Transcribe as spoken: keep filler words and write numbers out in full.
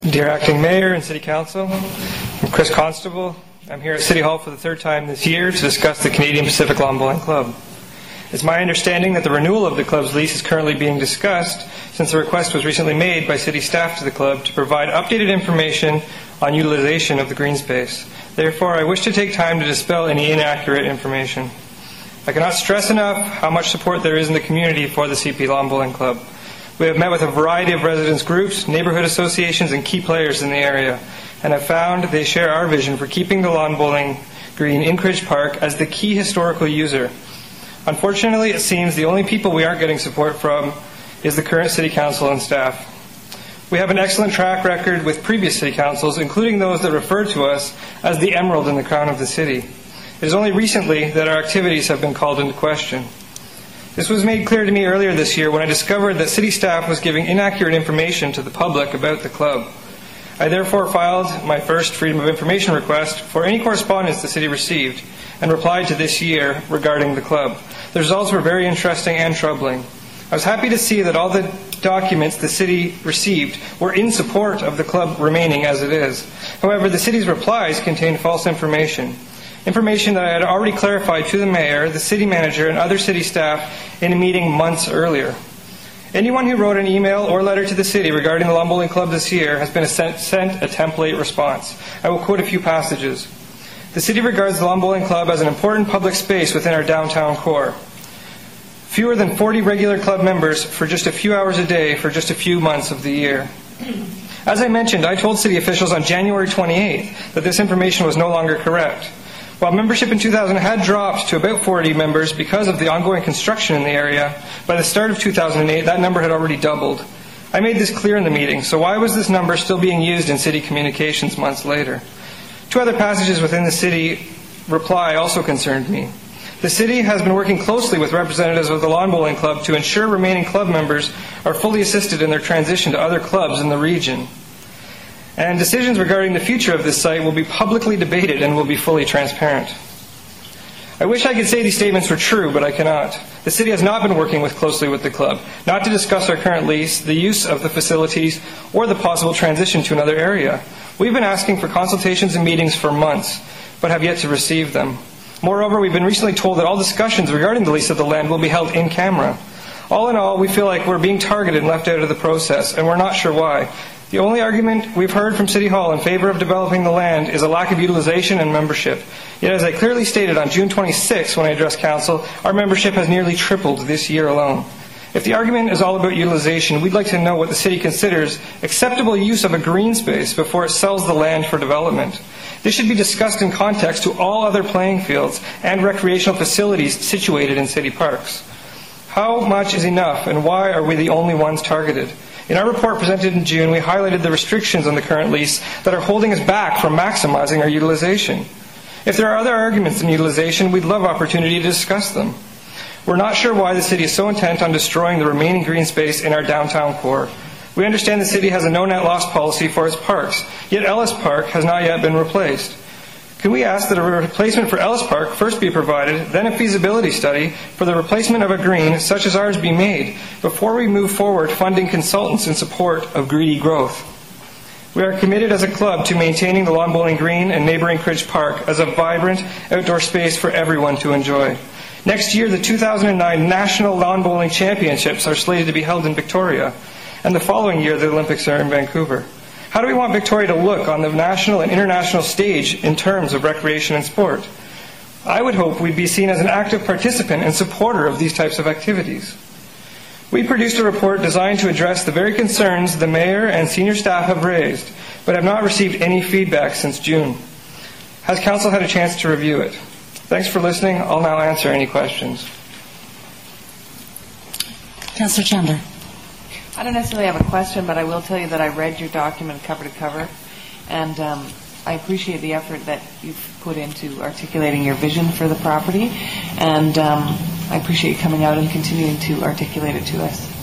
Dear Acting Mayor and City Council, I'm Chris Constable. I'm here at City Hall for the third time this year to discuss the Canadian Pacific Lawn Bowling Club. It's my understanding that the renewal of the club's lease is currently being discussed since the request was recently made by city staff to the club to provide updated information on utilization of the green space. Therefore, I wish to take time to dispel any inaccurate information. I cannot stress enough how much support there is in the community for the C P Lawn Bowling Club. We have met with a variety of residents groups, neighborhood associations, and key players in the area, and have found they share our vision for keeping the lawn bowling green in Cridge Park as the key historical user. Unfortunately, it seems the only people we aren't getting support from is the current City Council and staff. We have an excellent track record with previous City Councils, including those that refer to us as the emerald in the crown of the city. It is only recently that our activities have been called into question. This was made clear to me earlier this year when I discovered that city staff was giving inaccurate information to the public about the club. I therefore filed my first Freedom of Information request for any correspondence the city received and replied to this year regarding the club. The results were very interesting and troubling. I was happy to see that all the documents the city received were in support of the club remaining as it is. However, the city's replies contained false information. Information that I had already clarified to the mayor, the city manager, and other city staff in a meeting months earlier. Anyone who wrote an email or letter to the city regarding the Lawn Bowling Club this year has been sent, sent a template response. I will quote a few passages. The city regards the Lawn Bowling Club as an important public space within our downtown core. Fewer than forty regular club members for just a few hours a day for just a few months of the year. As I mentioned, I told city officials on January twenty-eighth that this information was no longer correct. While membership in two thousand had dropped to about forty members because of the ongoing construction in the area, by the start of two thousand eight, that number had already doubled. I made this clear in the meeting, so why was this number still being used in city communications months later? Two other passages within the city reply also concerned me. The city has been working closely with representatives of the Lawn Bowling Club to ensure remaining club members are fully assisted in their transition to other clubs in the region. And decisions regarding the future of this site will be publicly debated and will be fully transparent. I wish I could say these statements were true, but I cannot. The city has not been working with closely with the club, not to discuss our current lease, the use of the facilities, or the possible transition to another area. We've been asking for consultations and meetings for months, but have yet to receive them. Moreover, we've been recently told that all discussions regarding the lease of the land will be held in camera. All in all, we feel like we're being targeted and left out of the process, and we're not sure why. The only argument we've heard from City Hall in favor of developing the land is a lack of utilization and membership. Yet, as I clearly stated on June twenty-sixth when I addressed Council, our membership has nearly tripled this year alone. If the argument is all about utilization, we'd like to know what the city considers acceptable use of a green space before it sells the land for development. This should be discussed in context to all other playing fields and recreational facilities situated in city parks. How much is enough, and why are we the only ones targeted? In our report presented in June, we highlighted the restrictions on the current lease that are holding us back from maximizing our utilization. If there are other arguments in utilization, we'd love opportunity to discuss them. We're not sure why the city is so intent on destroying the remaining green space in our downtown core. We understand the city has a no net loss policy for its parks, yet Ellis Park has not yet been replaced. Can we ask that a replacement for Ellis Park first be provided, then a feasibility study for the replacement of a green such as ours be made, before we move forward funding consultants in support of greedy growth? We are committed as a club to maintaining the Lawn Bowling Green and neighboring Cridge Park as a vibrant outdoor space for everyone to enjoy. Next year, the two thousand nine National Lawn Bowling Championships are slated to be held in Victoria, and the following year the Olympics are in Vancouver. How do we want Victoria to look on the national and international stage in terms of recreation and sport? I would hope we'd be seen as an active participant and supporter of these types of activities. We produced a report designed to address the very concerns the mayor and senior staff have raised, but have not received any feedback since June. Has Council had a chance to review it? Thanks for listening. I'll now answer any questions. Councillor Chandler. I don't necessarily have a question, but I will tell you that I read your document cover to cover, and um, I appreciate the effort that you've put into articulating your vision for the property, and um, I appreciate you coming out and continuing to articulate it to us.